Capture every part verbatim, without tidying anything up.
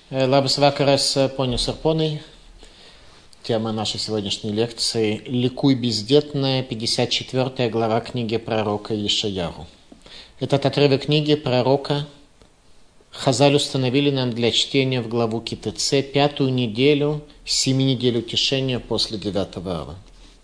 Лабас вакарас понюс арпоной. Тема нашей сегодняшней лекции «Ликуй бездетная», пятьдесят четвёртая глава книги пророка Ешаяху. Этот отрывок книги пророка Хазаль установили нам для чтения в главу КТЦ пятую неделю, семи недель утешения после девятого ава.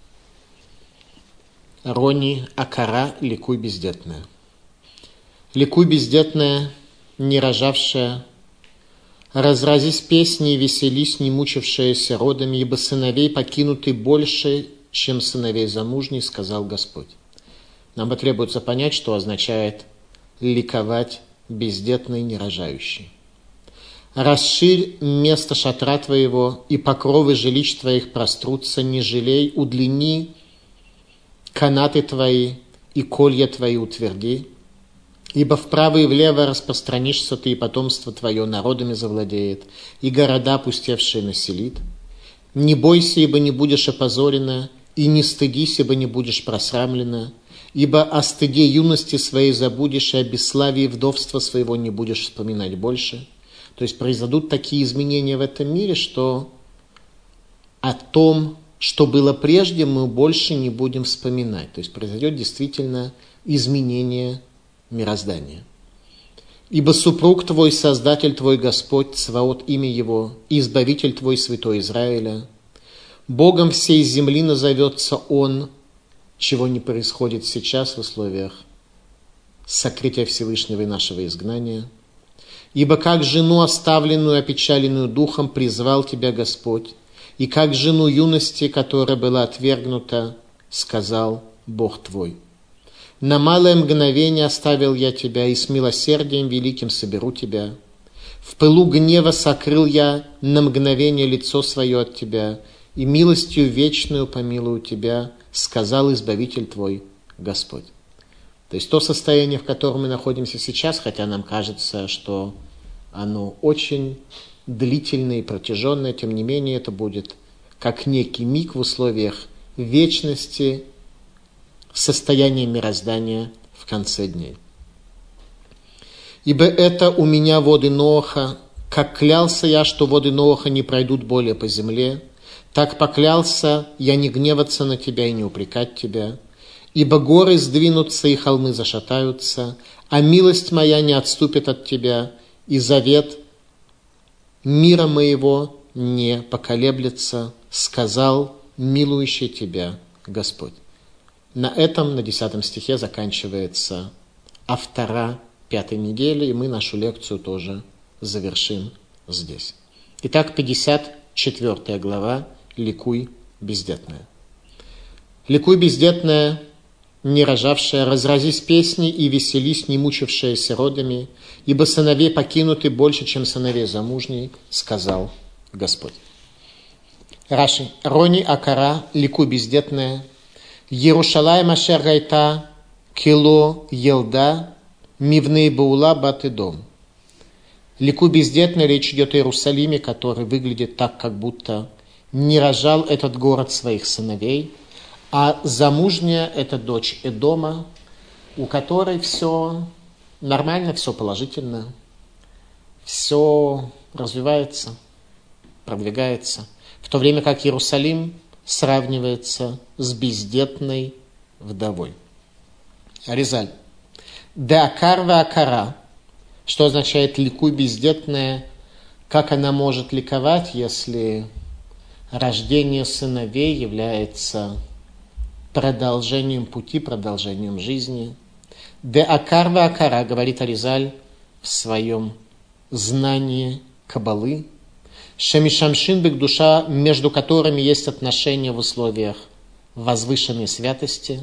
Рони Акара «Ликуй бездетная». «Ликуй бездетная, не рожавшая, разразись песни и веселись, не мучившиеся родами, ибо сыновей покинуты больше, чем сыновей замужней, сказал Господь». Нам потребуется понять, что означает ликовать бездетной, не рожающей. «Расширь место шатра твоего, и покровы жилищ твоих прострутся, не жалей, удлини канаты твои, и колья твои утверди. Ибо вправо и влево распространишься ты, и потомство твое народами завладеет, и города пустевшие населит. Не бойся, ибо не будешь опозорена, и не стыдись, ибо не будешь просрамлена, ибо о стыде юности своей забудешь, и о бесславии вдовства своего не будешь вспоминать больше». То есть произойдут такие изменения в этом мире, что о том, что было прежде, мы больше не будем вспоминать. То есть произойдет действительно изменение мироздания. «Ибо супруг твой, Создатель твой Господь, Цваот имя его, Избавитель твой, Святой Израиля. Богом всей земли назовется Он», чего не происходит сейчас в условиях сокрытия Всевышнего и нашего изгнания. «Ибо как жену оставленную, опечаленную духом, призвал тебя Господь, и как жену юности, которая была отвергнута, сказал Бог твой. На малое мгновение оставил я тебя, и с милосердием великим соберу тебя. В пылу гнева сокрыл я на мгновение лицо свое от тебя, и милостью вечную помилую тебя, сказал Избавитель твой Господь». То есть то состояние, в котором мы находимся сейчас, хотя нам кажется, что оно очень длительное и протяженное, тем не менее это будет как некий миг в условиях вечности, состояние мироздания в конце дней. «Ибо это у меня воды Ноаха, как клялся я, что воды Ноаха не пройдут более по земле, так поклялся я не гневаться на тебя и не упрекать тебя. Ибо горы сдвинутся и холмы зашатаются, а милость моя не отступит от тебя, и завет мира моего не поколеблется, сказал милующий тебя Господь». На этом, на десятом стихе, заканчивается автора пятой недели, и мы нашу лекцию тоже завершим здесь. Итак, пятьдесят четвёртая глава «Ликуй бездетная». «Ликуй бездетная, не рожавшая, разразись песней и веселись, не мучившаяся родами, ибо сыновей покинуты больше, чем сыновей замужней, сказал Господь». Раши. «Рони Акара, ликуй бездетная, Ерушалаем ашер гайта кило елда мивней баула бат Эдом». Ликуй бездетная, речь идет о Иерусалиме, который выглядит так, как будто не рожал этот город своих сыновей, а замужняя – это дочь Эдома, у которой все нормально, все положительно, все развивается, продвигается, в то время как Иерусалим сравнивается с бездетной вдовой. Аризаль. «Де акар ва акара», что означает «ликуй бездетная», как она может ликовать, если рождение сыновей является продолжением пути, продолжением жизни. «Де акар ва акара», говорит Аризаль в своем знании Каббалы, «шемишамшин бек душа», между которыми есть отношения в условиях возвышенной святости,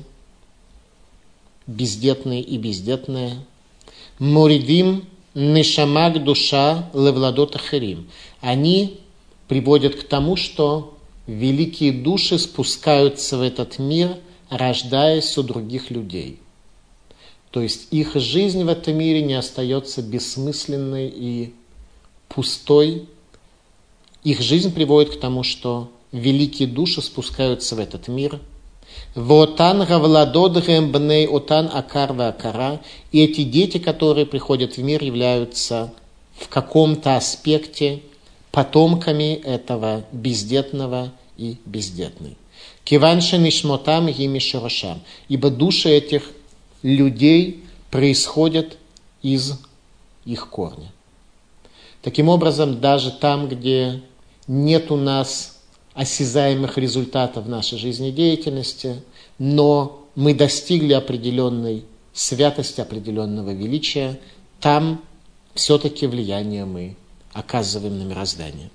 бездетные и бездетные. «Муридим нешамак душа левладот ахирим». Они приводят к тому, что великие души спускаются в этот мир, рождаясь у других людей. То есть их жизнь в этом мире не остается бессмысленной и пустой. Их жизнь приводит к тому, что великие души спускаются в этот мир. «Вотан гавладодгэм бней отан акар ва акара». И эти дети, которые приходят в мир, являются в каком-то аспекте потомками этого бездетного и бездетной. Киванши нишмотам гими широшам. Ибо души этих людей происходят из их корня. Таким образом, даже там, где нет у нас осязаемых результатов нашей жизнедеятельности, но мы достигли определенной святости, определенного величия, там все-таки влияние мы оказываем на мироздание.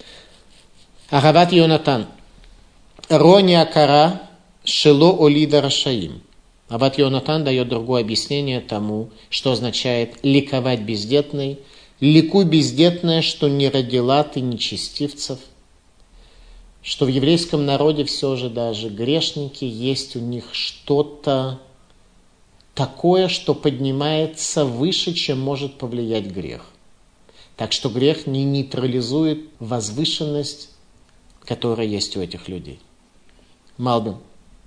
Агават Йонатан. Рони акара шело олида рашаим. Ават Йонатан дает другое объяснение тому, что означает ликовать бездетной. Ликуй бездетная, что не родила ты нечестивцев. Что в еврейском народе все же даже грешники, есть у них что-то такое, что поднимается выше, чем может повлиять грех. Так что грех не нейтрализует возвышенность, которая есть у этих людей. Малбим.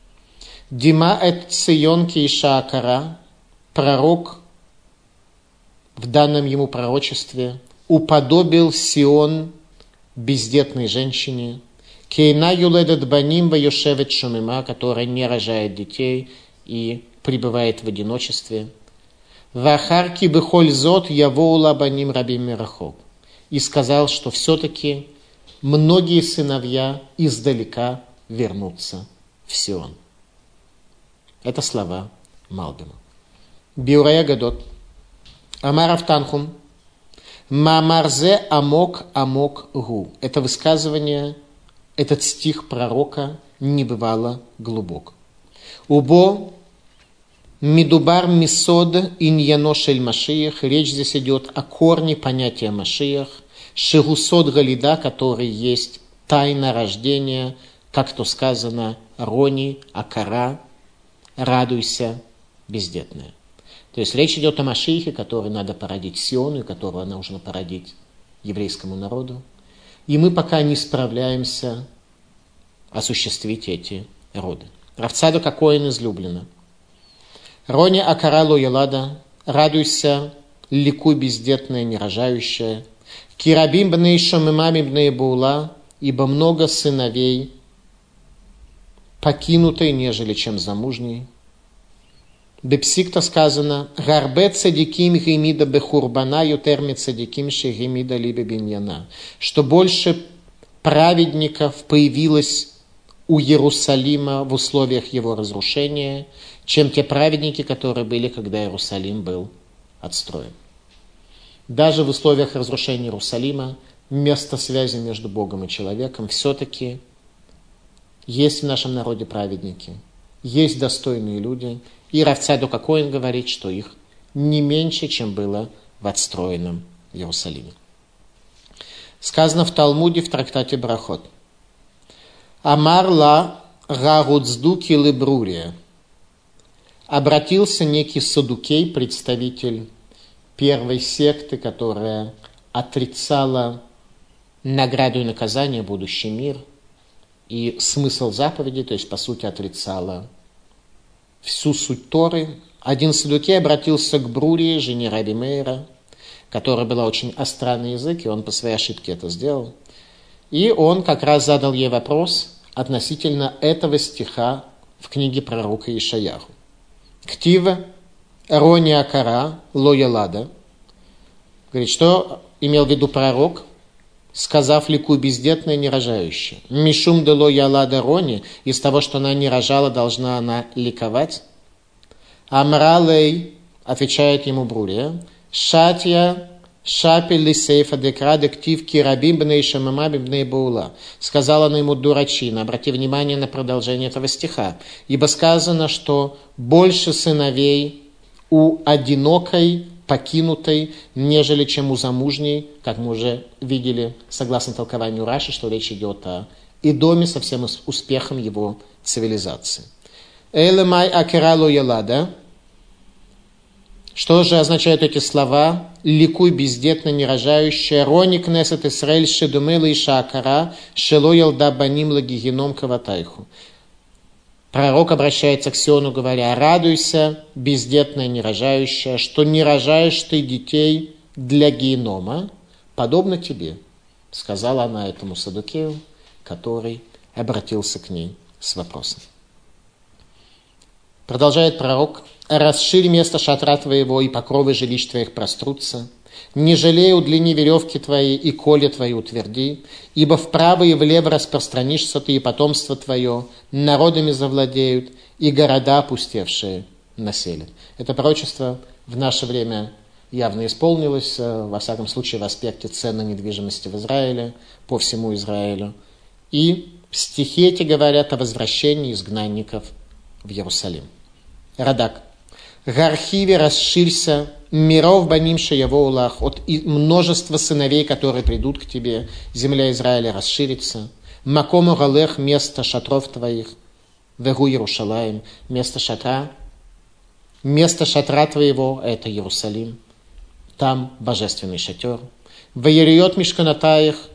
Дима эт цион иша акара, пророк в данном ему пророчестве уподобил Сион бездетной женщине, кейна юледет баним вайошевет шумима, которая не рожает детей и пребывает в одиночестве. Вахарки бехоль зот явоула баним рабим мирахок. И сказал, что все-таки многие сыновья издалека вернутся в Сион. Это слова Малбима. Биурая Гадот. Амарав Танхум. Мамарзе амок амок гу. Это высказывание, этот стих пророка не бывало глубок. Убо мидубар мисод иньяно шель Машиях. Речь здесь идет о корне понятия Машиях. Шигусод галида, который есть тайна рождения, как то сказано, рони, акара, радуйся, бездетная. То есть речь идет о Машиихе, который надо породить Сиону, и которого нужно породить еврейскому народу. И мы пока не справляемся осуществить эти роды. Равцаду Коэн излюблено. Рони акара ло елада, радуйся, ликуй бездетная, нерожающая. Кирабим бней шомимами бней була, ибо много сыновей покинутой, нежели чем замужней. Бепсикта сказано, гарбе цадиким гимида бехурбана ютерми цадиким шегимида либе биньяна, что больше праведников появилось у Иерусалима в условиях его разрушения, чем те праведники, которые были, когда Иерусалим был отстроен. Даже в условиях разрушения Иерусалима место связи между Богом и человеком все-таки есть в нашем народе праведники, есть достойные люди, и Равцаду Коэн говорит, что их не меньше, чем было в отстроенном Иерусалиме. Сказано в Талмуде в трактате Брахот. Амар ла гаруцдуки лебрурия. Обратился некий Садукей, представитель первой секты, которая отрицала награду и наказание, будущий мир, и смысл заповеди, то есть, по сути, отрицала всю суть Торы. Один Садукей обратился к Брурии, жене Раби Меира, которая была очень остра на язык, и он по своей ошибке это сделал. И он как раз задал ей вопрос относительно этого стиха в книге пророка Ишаяху. Ктива рони акара ло ялада. Говорит, что имел в виду пророк, сказав ликуй бездетная, не рожающая. Мишум де ло ялада рони, из того, что она не рожала, должна она ликовать. Амралей, отвечает ему Брурия, шатья шапель лисейфа декра дектив кирабим бней шамамаби бней баула. Сказала она ему дурачина. Обрати внимание на продолжение этого стиха. Ибо сказано, что больше сыновей у одинокой, покинутой, нежели чем у замужней, как мы уже видели, согласно толкованию Раши, что речь идет о Идоме со всем успехом его цивилизации. Элемай акерало ялада. Что же означают эти слова? Ликуй бездетно нерожающая, рони кнесет Исраэль шедумела иша акара, шело елда баним лагигеном каватайху. Пророк обращается к Сиону, говоря, радуйся, бездетная нерожающая, что не рожаешь ты детей для генома, подобно тебе. сказала она этому саддукею, который обратился к ней с вопросом. Продолжает пророк: «Расширь место шатра твоего, и покровы жилищ твоих прострутся. Не жалей удлини веревки твои, и коли твои утверди, ибо вправо и влево распространишься ты, и потомство твое народами завладеют, и города опустевшие населят». Это пророчество в наше время явно исполнилось, во всяком случае в аспекте цен на недвижимости в Израиле, по всему Израилю. И стихи эти говорят о возвращении изгнанников в Иерусалим. Радак. «Гархиве расширься, миров банимша яво улах», от множества сыновей, которые придут к тебе, земля Израиля расширится. «Макому галех», место шатров твоих, «вегу Иерушалаим», место шатра, место шатра твоего – это Иерусалим, там божественный шатер. «Ваериот мишканатаих»,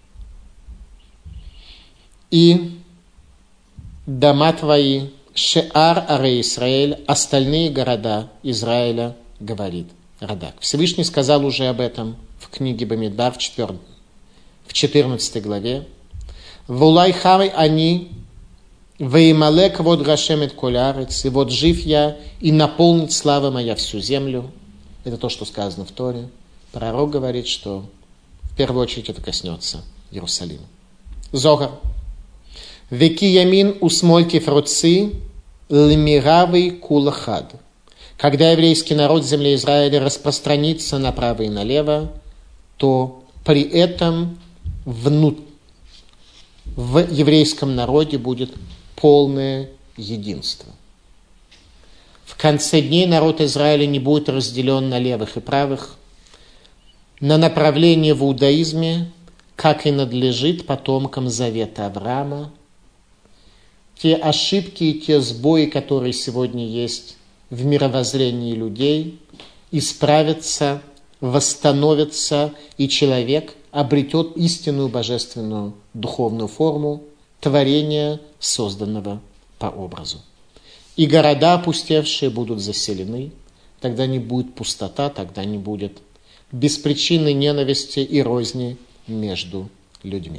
и дома твои, Шеар аре Исраэль, остальные города Израиля, говорит Радак. Всевышний сказал уже об этом в книге Бамидбар в, четвер... в четырнадцатой главе. «Вулай хавай они, веймалек вот гашемет колярец, и вот жив я, и наполнит слава моя всю землю». Это то, что сказано в Торе. Пророк говорит, что в первую очередь это коснется Иерусалима. Зогар. «Веки ямин усмольки фруци лемиравый кулахад». Когда еврейский народ земли Израиля распространится направо и налево, то при этом внут... в еврейском народе будет полное единство. В конце дней народ Израиля не будет разделен на левых и правых, на направление в иудаизме, как и надлежит потомкам завета Авраама. Те ошибки и те сбои, которые сегодня есть в мировоззрении людей, исправятся, восстановятся, и человек обретет истинную божественную духовную форму творения, созданного по образу. И города опустевшие будут заселены, тогда не будет пустота, тогда не будет беспричинной ненависти и розни между людьми.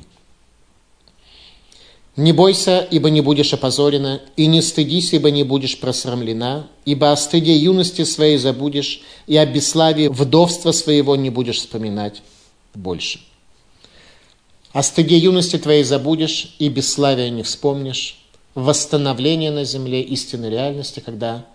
«Не бойся, ибо не будешь опозорена, и не стыдись, ибо не будешь просрамлена, ибо о стыде юности своей забудешь, и о бесславии вдовства своего не будешь вспоминать больше. О стыде юности твоей забудешь, и бесславия не вспомнишь». Восстановление на земле истинной реальности, когда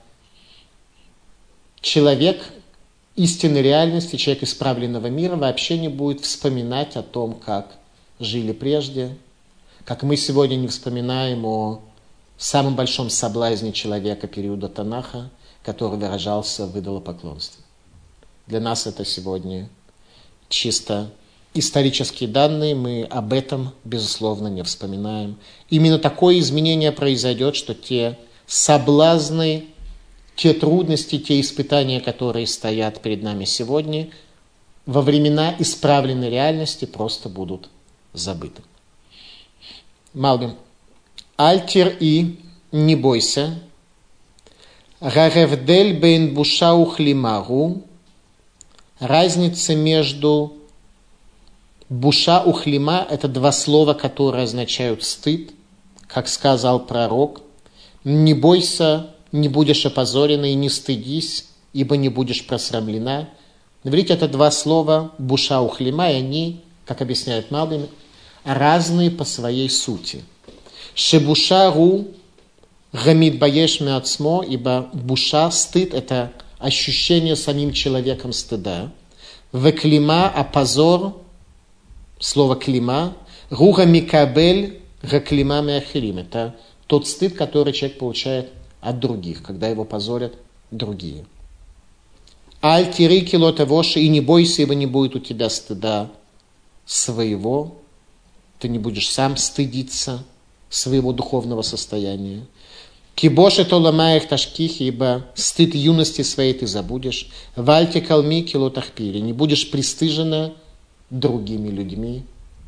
человек истинной реальности, человек исправленного мира вообще не будет вспоминать о том, как жили прежде, как мы сегодня не вспоминаем о самом большом соблазне человека периода Танаха, который выражался в идолопоклонстве. Для нас это сегодня чисто исторические данные, мы об этом, безусловно, не вспоминаем. Именно такое изменение произойдет, что те соблазны, те трудности, те испытания, которые стоят перед нами сегодня, во времена исправленной реальности просто будут забыты. Малбим. Альтер и не бойся. Гаревдель бейн буша ухлимару. Разница между буша ухлима – это два слова, которые означают стыд, как сказал пророк. Не бойся, не будешь опозорена, и не стыдись, ибо не будешь просрамлена. Видите, это два слова буша ухлима, и они, как объясняет Малбим, разные по своей сути. Шебуша ру гамид баеш меацмо, ибо буша, стыд – это ощущение самим человеком стыда. Веклима, а позор, слово клима, руга микабель, гаклима меахирим. Это тот стыд, который человек получает от других, когда его позорят другие. Аль тири килота воши, и не бойся, ибо не будет у тебя стыда своего. Ты не будешь сам стыдиться своего духовного состояния. Кибоши толамаях ташкихи, ибо стыд юности своей ты забудешь. Вальте калми килотахпири, не будешь пристыжена другими людьми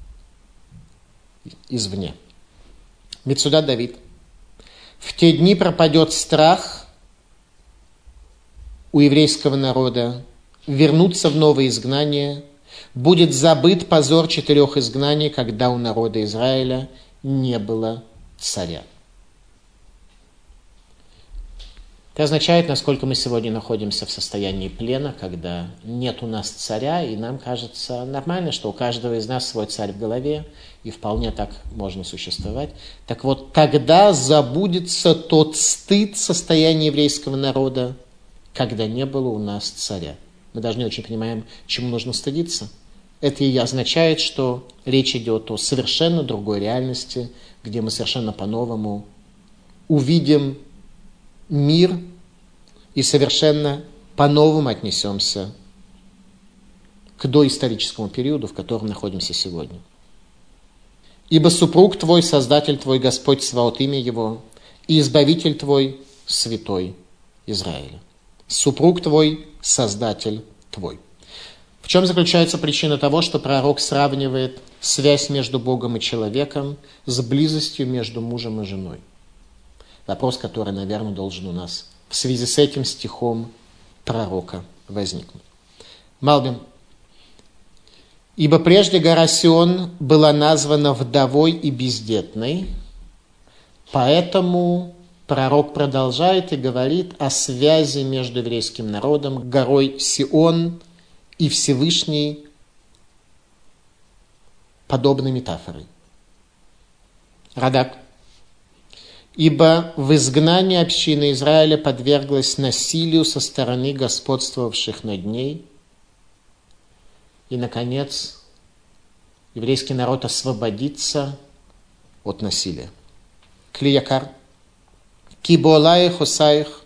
извне. Мецуда Давид. В те дни пропадет страх у еврейского народа вернуться в новое изгнание, Будет забыт позор четырех изгнаний, когда у народа Израиля не было царя. Это означает, насколько мы сегодня находимся в состоянии плена, когда нет у нас царя, и нам кажется нормально, что у каждого из нас свой царь в голове, и вполне так можно существовать. Так вот, тогда забудется тот стыд состояния еврейского народа, когда не было у нас царя. Мы даже не очень понимаем, чему нужно стыдиться. Это и означает, что речь идет о совершенно другой реальности, где мы совершенно по-новому увидим мир и совершенно по-новому отнесемся к доисторическому периоду, в котором находимся сегодня. «Ибо супруг твой, Создатель твой, Господь Цваот, имя его, и Избавитель твой, Святой Израиля». Супруг твой, Создатель твой. В чем заключается причина того, что пророк сравнивает связь между Богом и человеком с близостью между мужем и женой? Вопрос, который, наверное, должен у нас в связи с этим стихом пророка возникнуть. Малбим. «Ибо прежде гора Сион была названа вдовой и бездетной, поэтому пророк продолжает и говорит о связи между еврейским народом, горой Сион и Всевышней подобной метафорой». Радак. «Ибо в изгнании общины Израиля подверглась насилию со стороны господствовавших над ней». И, наконец, еврейский народ освободится от насилия. Клиякар. «Киболаих осаих»,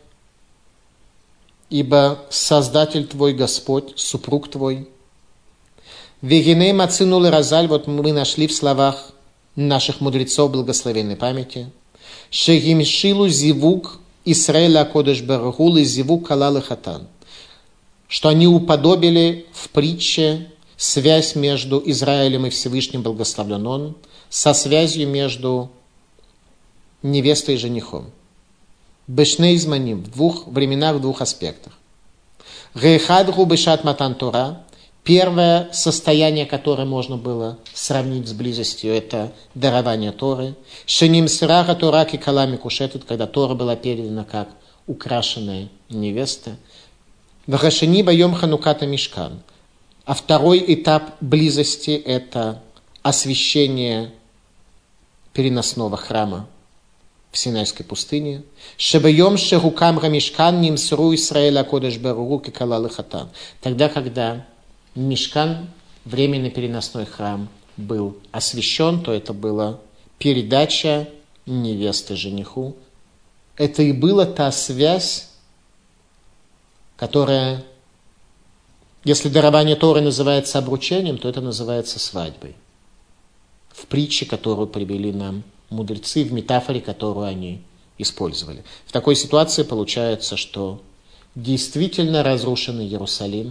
ибо Создатель твой Господь, супруг твой. «Вегиней мацину леразаль», вот мы нашли в словах наших мудрецов благословенной памяти, «Шегимшилу зивук Исраэля кодеш барахул и зивук калал и хатан», что они уподобили в притче связь между Израилем и Всевышним благословлен он со связью между невестой и женихом. Бешней изманим, в двух временах, в двух аспектах. Гейхадгу бешат матан Тора, первое состояние, которое можно было сравнить с близостью, это дарование Торы. Шеним сираха Тора кикалами кушетут, когда Тора была передана как украшенная невеста. Вахашени байом хануката мишкан. А второй этап близости – это освящение переносного храма в Синайской пустыне. Шебайом шерукам рамишкан нимсру Исраэля кодеш баругу кикалал и хатан. Тогда, когда мишкан, временный переносной храм, был освящен, то это была передача невесты жениху. Это и была та связь, которая, если дарование Торы называется обручением, то это называется свадьбой. В притче, которую привели нам мудрецы, в метафоре, которую они использовали. В такой ситуации получается, что действительно разрушенный Иерусалим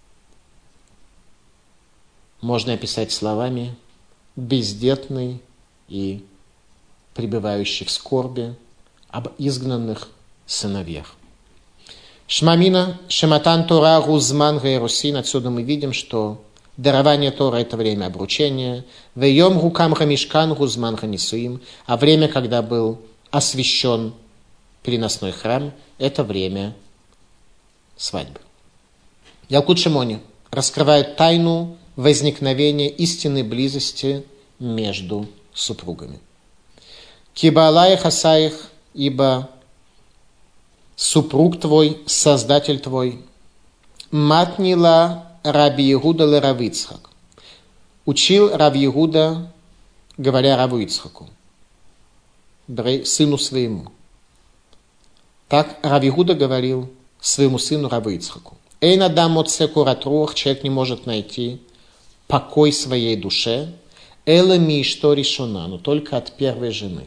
можно описать словами «бездетный и пребывающий в скорби об изгнанных сыновьях». Шмамина, Шематан Тора, Гузман, Гайрусин. Отсюда мы видим, что дарование Тора – это время обручения. Вейом Гукам Хамишкан, Гузман Ханисуим. А время, когда был освящен переносной храм, это время свадьбы. Ялкут Шимони раскрывает тайну возникновения истинной близости между супругами. Кибаалаих асаих, ибо супруг твой, Создатель твой. Матнила Раби Иуда ле Рав Ицхак. Учил Рав Иуда, говоря Раву Ицхаку, сыну своему. Так Рав Иуда говорил своему сыну Раву Ицхаку. Эйн адам моце корат руах, человек не может найти покой своей душе, эла ми ишто ришона, но только от первой жены.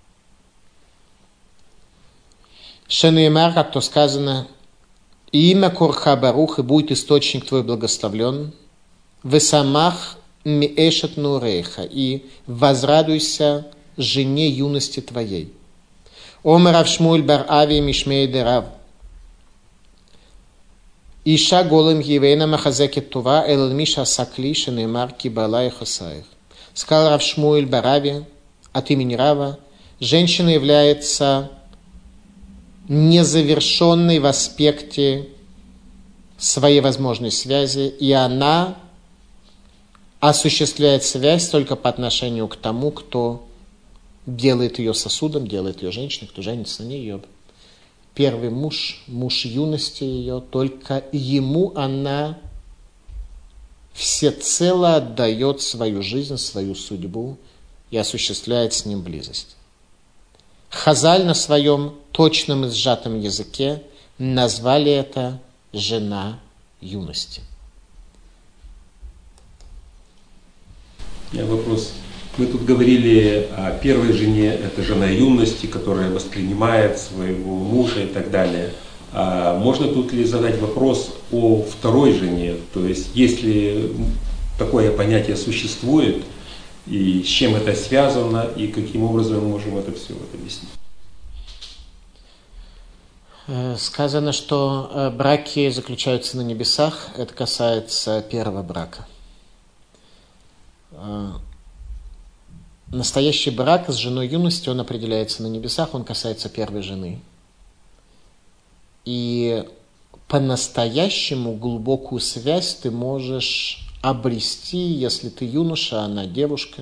Шенеймар, как то сказано, имя Корха Барух, и будет источник твой благословлен, весамах миэшет нурейха, и возрадуйся жене юности твоей. Омар Рав Шмуэль бар Ави Мишмей де Рав. Иша голым гивейна махазекет тува элэл миша сакли шенемар кибала и хасаих. Сказал Рав Шмуэль Барави от имени Рава, женщина является незавершенной в аспекте своей возможной связи, и она осуществляет связь только по отношению к тому, кто делает ее сосудом, делает ее женщиной, кто женится на ней, ее первый муж, муж юности ее, только ему она всецело отдает свою жизнь, свою судьбу и осуществляет с ним близость. Хазаль на своем точном и сжатом языке назвали это «жена юности». У меня вопрос. Мы тут говорили о первой жене, это жена юности, которая воспринимает своего мужа и так далее. А можно тут ли задать вопрос о второй жене? То есть, если такое понятие существует, и с чем это связано, и каким образом мы можем это все вот объяснить? Сказано, что браки заключаются на небесах. Это касается первого брака. Настоящий брак с женой юности, он определяется на небесах, он касается первой жены. И по-настоящему глубокую связь ты можешь обрести, если ты юноша, она девушка,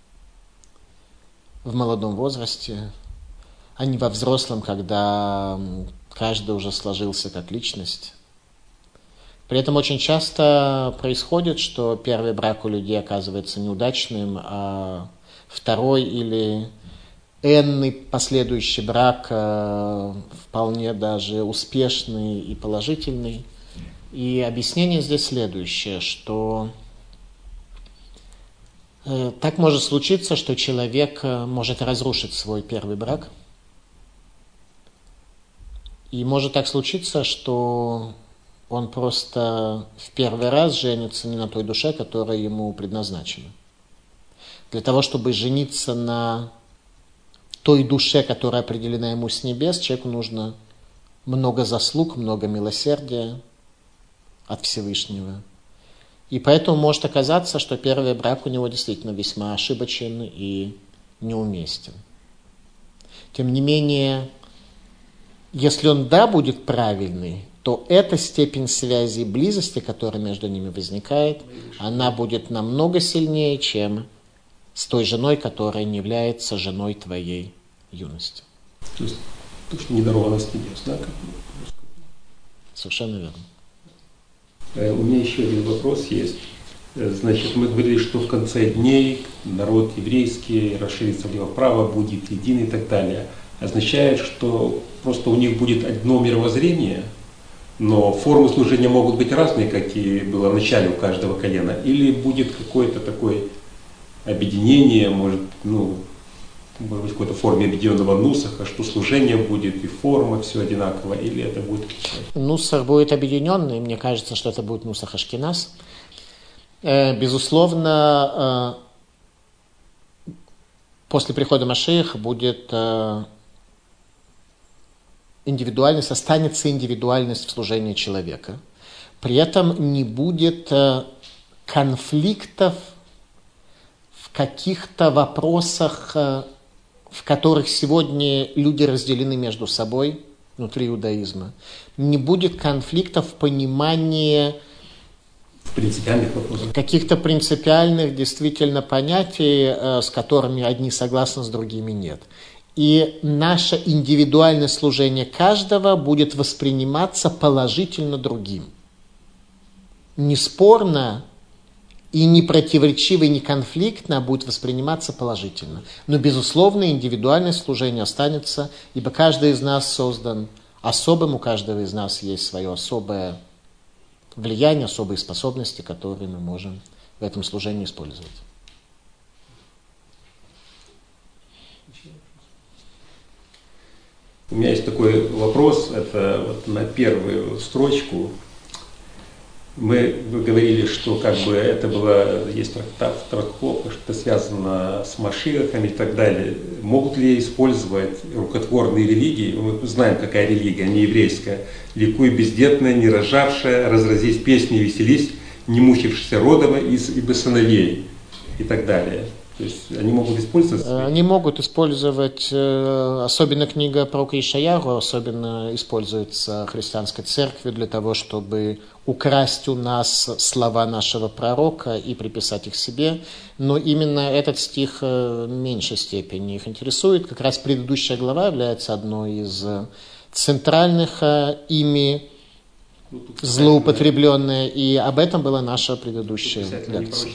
в молодом возрасте, а не во взрослом, когда каждый уже сложился как личность. При этом очень часто происходит, что первый брак у людей оказывается неудачным, а второй или энный последующий брак э, вполне даже успешный и положительный. И объяснение здесь следующее, что э, так может случиться, что человек может разрушить свой первый брак. И может так случиться, что он просто в первый раз женится не на той душе, которая ему предназначена. Для того, чтобы жениться на той душе, которая определена ему с небес, человеку нужно много заслуг, много милосердия от Всевышнего. И поэтому может оказаться, что первый брак у него действительно весьма ошибочен и неуместен. Тем не менее, если он, да, будет правильный, то эта степень связи и близости, которая между ними возникает, она будет намного сильнее, чем с той женой, которая не является женой твоей юности. То есть то, что не даровано с небес, да? Совершенно верно. У меня еще один вопрос есть. Значит, мы говорили, что в конце дней народ еврейский расширится влево-вправо, будет един и так далее. Означает, что просто у них будет одно мировоззрение, но формы служения могут быть разные, как и было в начале у каждого колена, или будет какое-то такое объединение, может, ну, может быть, в какой-то форме объединенного нусаха, что служение будет и форма все одинаково, или это будет... Нусах будет объединенный, мне кажется, что это будет нусах Ашкеназ. Безусловно, после прихода Машиаха будет индивидуальность, останется индивидуальность в служении человека. При этом не будет конфликтов в каких-то вопросах, в которых сегодня люди разделены между собой внутри иудаизма. Не будет конфликтов в понимании принципиальных вопросов, каких-то принципиальных действительно понятий, с которыми одни согласны, с другими нет. И наше индивидуальное служение каждого будет восприниматься положительно другим. Не спорно и не противоречиво, и не конфликтно, а будет восприниматься положительно. Но, безусловно, индивидуальное служение останется, ибо каждый из нас создан особым, у каждого из нас есть свое особое влияние, особые способности, которые мы можем в этом служении использовать. У меня есть такой вопрос, это вот на первую строчку. Мы вы говорили, что как бы это было, есть трактат, трактовка, что связано с Машиахом и так далее. Могут ли использовать рукотворные религии? Мы знаем, какая религия, не еврейская. Ликуй бездетная, не рожавшая, разразись песни, веселись, не мучившийся родом ибо сыновей и так далее. То есть они могут использовать? Они могут использовать, особенно книга пророка Ишаяху, особенно используется христианской церковью для того, чтобы украсть у нас слова нашего пророка и приписать их себе. Но именно этот стих в меньшей степени их интересует. Как раз предыдущая глава является одной из центральных ими злоупотребленная, и об этом была наша предыдущая лекция.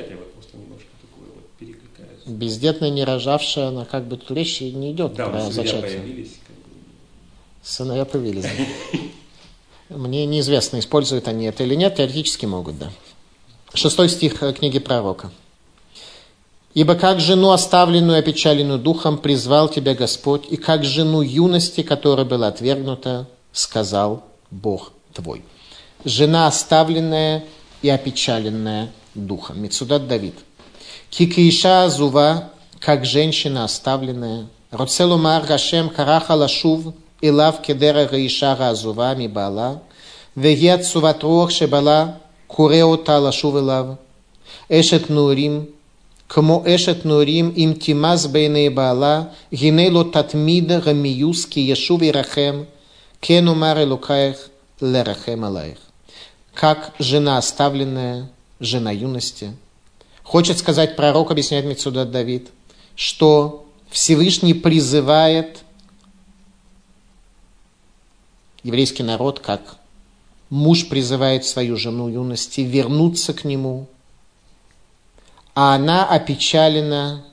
Бездетная, не рожавшая, она как бы тут речь не идет да, про зачатие. Появились. Сыновья появились. Мне неизвестно, используют они это или нет, теоретически могут, да. Шестой стих книги пророка. «Ибо как жену, оставленную, опечаленную духом, призвал тебя Господь, и как жену юности, которая была отвергнута, сказал Бог твой». Жена, оставленная и опечаленная духом. Мецудат Давид. Кикиша зува, как женщина оставленная. Роцелумар Гашем хараха лашув, илав кедера гаиша газува ми бала, вегет суватрух шебала, куреота лашув илав. Эшет нурим, кмо эшет нурим, им тимаз бейней бала, гинейло татмид гамиюс ки ешув ирахем, кенумар элукаех лерахем алаех. Как жена оставленная, жена юности. Хочет сказать пророк, объясняет Мецудат Давид, что Всевышний призывает еврейский народ, как муж призывает свою жену юности, вернуться к нему, а она опечалена,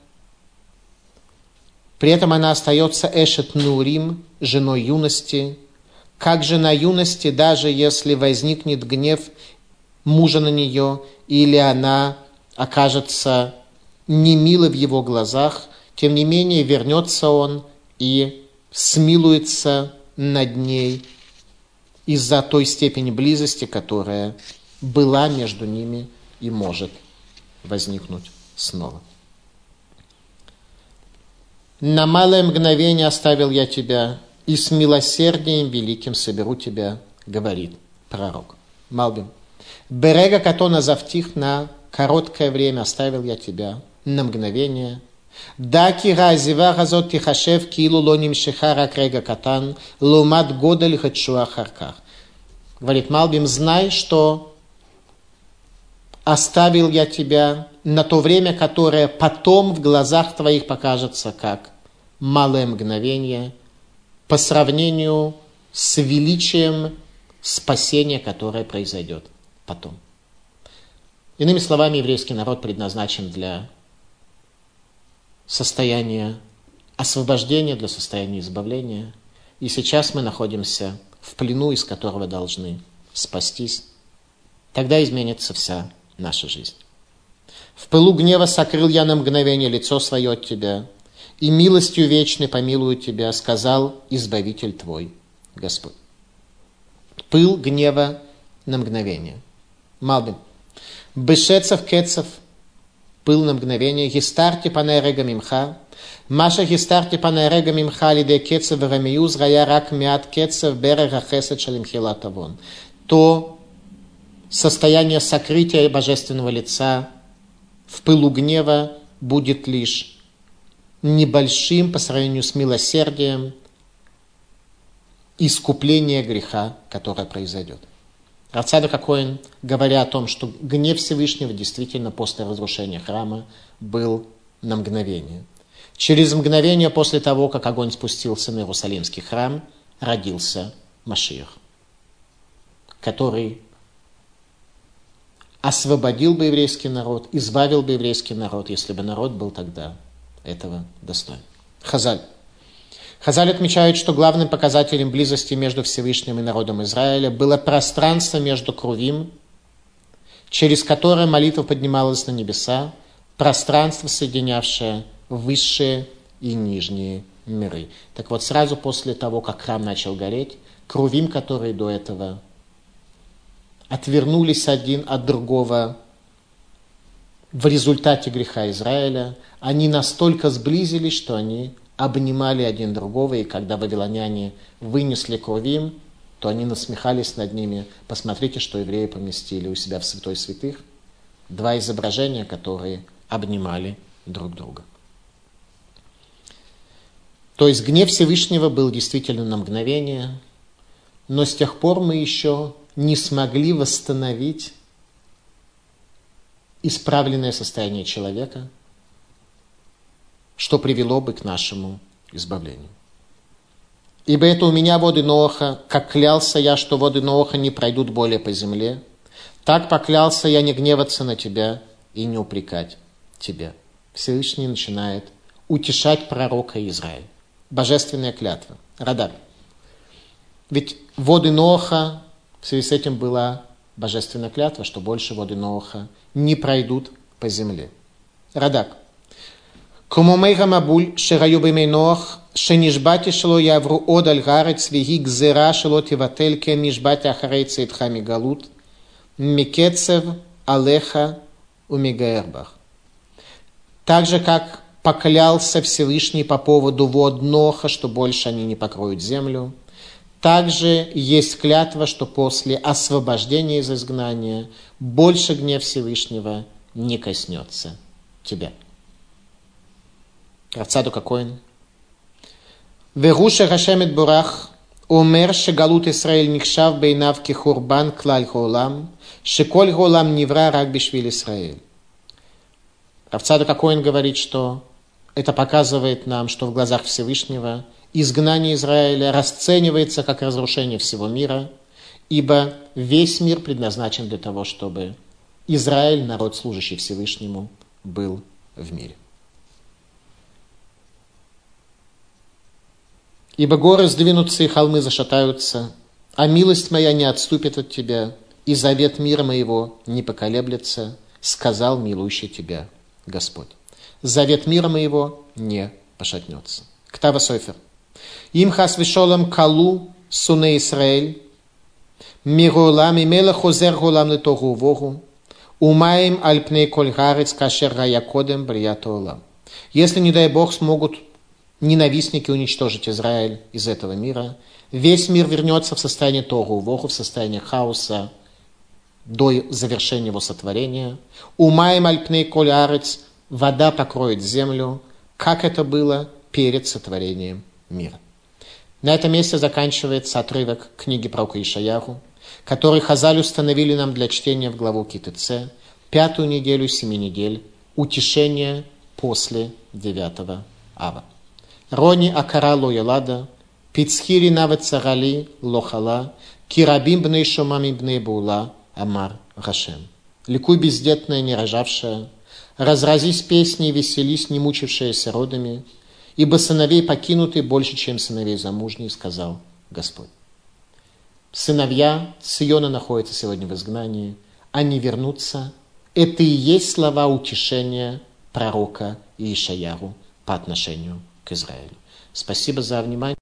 при этом она остается эшет нурим, женой юности, как жена юности, даже если возникнет гнев мужа на нее, или она окажется немилой в его глазах, тем не менее вернется он и смилуется над ней из-за той степени близости, которая была между ними и может возникнуть снова. «На малое мгновение оставил я тебя, и с милосердием великим соберу тебя», говорит пророк. Малбим. «Берега катона завтих, на короткое время оставил я тебя, на мгновение. Даки разива газот тихашев килу лоним шихара крега катан, лумат годель хачуа харках». Говорит Малбим, знай, что оставил я тебя на то время, которое потом в глазах твоих покажется как малое мгновение по сравнению с величием спасения, которое произойдет потом. Иными словами, еврейский народ предназначен для состояния освобождения, для состояния избавления. И сейчас мы находимся в плену, из которого должны спастись. Тогда изменится вся наша жизнь. «В пылу гнева сокрыл я на мгновение лицо свое от тебя, и милостью вечной помилую тебя, сказал Избавитель твой, Господь». Пыл гнева на мгновение. Малбим. Бешецов кецов, пыл на мгновение, гистарти панерега мимха, маша гистарти панерега мимха лиде кецов рамиюз рая рак мят кецов берега хесед шалимхила тавон. То состояние сокрытия божественного лица в пылу гнева будет лишь небольшим по сравнению с милосердием искупления греха, которое произойдет. Рав Цадок ха-Коэн, говоря о том, что гнев Всевышнего действительно после разрушения храма был на мгновение. Через мгновение после того, как огонь спустился на Иерусалимский храм, родился Машиах, который освободил бы еврейский народ, избавил бы еврейский народ, если бы народ был тогда этого достоин. Хазаль. Хазаль отмечает, что главным показателем близости между Всевышним и народом Израиля было пространство между Крувим, через которое молитва поднималась на небеса, пространство, соединявшее высшие и нижние миры. Так вот, сразу после того, как храм начал гореть, Крувим, которые до этого отвернулись один от другого в результате греха Израиля, они настолько сблизились, что они обнимали один другого, и когда вавилоняне вынесли Крувим, то они насмехались над ними. Посмотрите, что евреи поместили у себя в святой святых. Два изображения, которые обнимали друг друга. То есть гнев Всевышнего был действительно на мгновение, но с тех пор мы еще не смогли восстановить исправленное состояние человека, что привело бы к нашему избавлению. Ибо это у меня воды Ноаха, как клялся я, что воды Ноаха не пройдут более по земле, так поклялся я не гневаться на тебя и не упрекать тебя. Всевышний начинает утешать пророка Израиля. Божественная клятва. Радар. Ведь воды Ноаха, в связи с этим была божественная клятва, что больше воды Ноаха не пройдут по земле. Радак. Кумомейха мабуль шераю бимей Ноах шенишбати шло явру од аль гарец виги гзера шло тиватель кен нишбати ахарей цейтхами галут микецев алеха умигаэрбах. Так же, как поклялся Всевышний по поводу вод Ноха, что больше они не покроют землю, также есть клятва, что после освобождения из изгнания больше гнев Всевышнего не коснется тебя. Рав Цадок ха-Коэн. Веруша Хашемет Бурах умер шегалут Исраэль никшав бейнав кихурбан клаль хоолам шеколь хоолам нивра рак бишвиль Исраэль. Рав Цадок ха-Коэн говорит, что это показывает нам, что в глазах Всевышнего изгнание Израиля расценивается как разрушение всего мира, ибо весь мир предназначен для того, чтобы Израиль, народ, служащий Всевышнему, был в мире. Ибо горы сдвинутся и холмы зашатаются, а милость моя не отступит от тебя, и завет мира моего не поколеблется, сказал милующий тебя Господь. Завет мира моего не пошатнется. Ктава Сойфер. Им хас вишолам калу суне Исраэль, мирулам имела хозер гулам литогу вогу, умаем альпней коль гарец кашер раякодем бриятолам. Если, не дай Бог, смогут ненавистники уничтожить Израиль из этого мира, весь мир вернется в состояние тогу вогу, в состояние хаоса до завершения его сотворения. Умаем альпней коль арец, вода покроет землю, как это было перед сотворением мира. На этом месте заканчивается отрывок книги пророка Ишаяху, который Хазаль установили нам для чтения в главу Ки-Тце, пятую неделю семи недель, утешение после девятого ава. Рони акара ло ялада, пицхири навет царали лохала, кирабим бней шомами бней була, амар Гашем. Ликуй бездетная, не рожавшая, разразись песней, веселись, не мучившиеся родами, ибо сыновей покинуты больше, чем сыновей замужних, сказал Господь. Сыновья Сиона находятся сегодня в изгнании, они вернутся. Это и есть слова утешения пророка Ишаяху по отношению к Израилю. Спасибо за внимание.